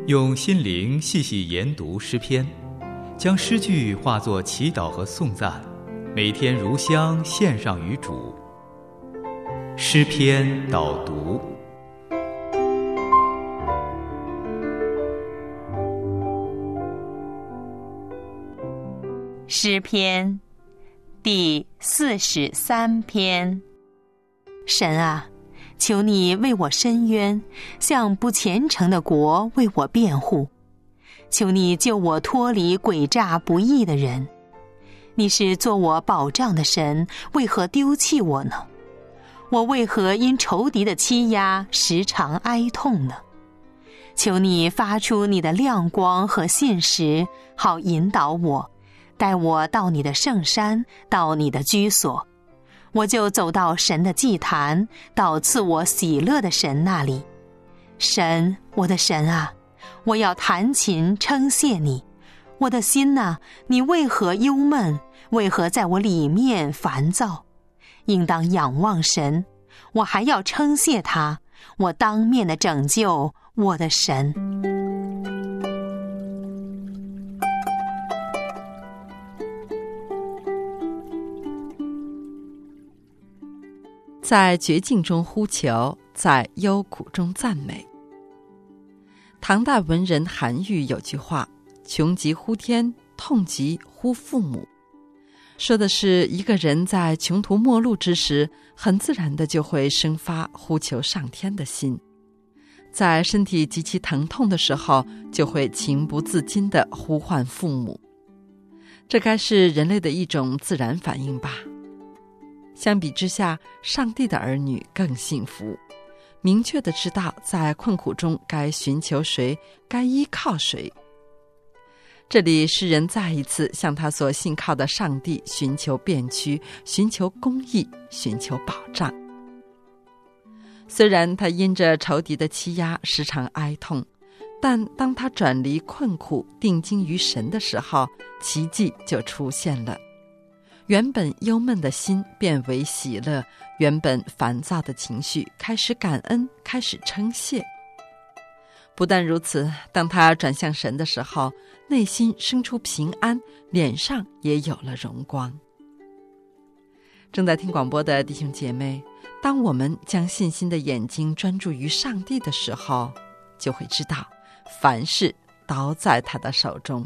用心灵细细研读诗篇，将诗句化作祈祷和颂赞，每天如香献上于主。诗篇导读。 诗篇第43篇。神啊，求你为我伸冤，向不虔诚的国为我辩护。求你救我脱离诡诈不义的人。你是做我保障的神，为何丢弃我呢？我为何因仇敌的欺压时常哀痛呢？求你发出你的亮光和信实，好引导我，带我到你的圣山，到你的居所。我就走到神的祭坛，到赐我喜乐的神那里。神，我的神啊，我要弹琴称谢你。我的心啊，你为何忧闷？为何在我里面烦躁？应当仰望神，我还要称谢他，我当面的拯救，我的神。 在绝境中呼求，在忧苦中赞美。唐代文人韩愈有句话：穷极呼天，痛极呼父母，说的是一个人在穷途末路之时，很自然的就会生发呼求上天的心，在身体极其疼痛的时候，就会情不自禁地呼唤父母。这该是人类的一种自然反应吧。相比之下，上帝的儿女更幸福，明确地知道在困苦中该寻求谁，该依靠谁。这里诗人再一次向他所信靠的上帝寻求便区，寻求公义，寻求保障。虽然他因着仇敌的欺压时常哀痛，但当他转离困苦，定睛于神的时候，奇迹就出现了。原本忧闷的心变为喜乐，原本烦躁的情绪开始感恩，开始称谢。不但如此，当他转向神的时候，内心生出平安，脸上也有了荣光。正在听广播的弟兄姐妹，当我们将信心的眼睛专注于上帝的时候，就会知道凡事都在他的手中。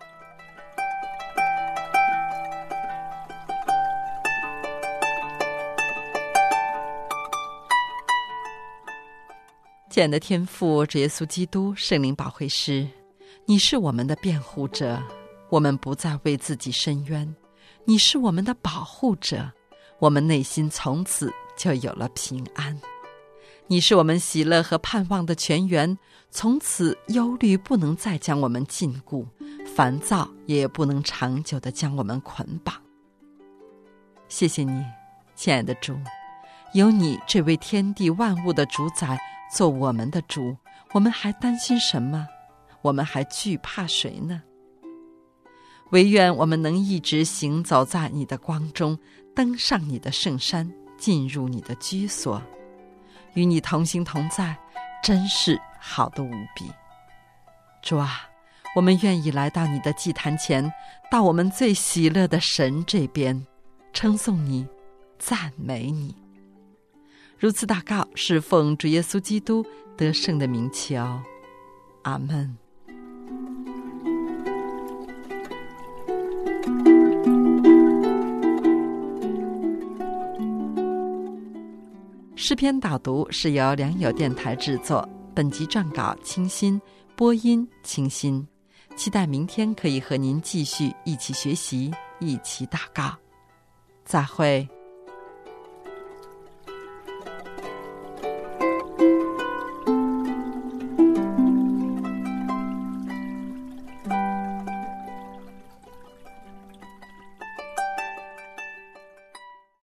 亲爱的天父，主耶稣基督，圣灵保惠师，你是我们的辩护者，我们不再为自己申冤，你是我们的保护者，我们内心从此就有了平安。你是我们喜乐和盼望的泉源，从此忧虑不能再将我们禁锢，烦躁也不能长久地将我们捆绑。谢谢你，亲爱的主，有你这位天地万物的主宰做我们的主，我们还担心什么？我们还惧怕谁呢？唯愿我们能一直行走在你的光中，登上你的圣山，进入你的居所，与你同行同在，真是好得无比。主啊，我们愿意来到你的祭坛前，到我们最喜乐的神这边，称颂你，赞美你。如此祷告，是奉主耶稣基督得胜的名求，阿们。诗篇导读是由良友电台制作，本集撰稿清新，播音清新。期待明天可以和您继续一起学习，一起祷告。再会。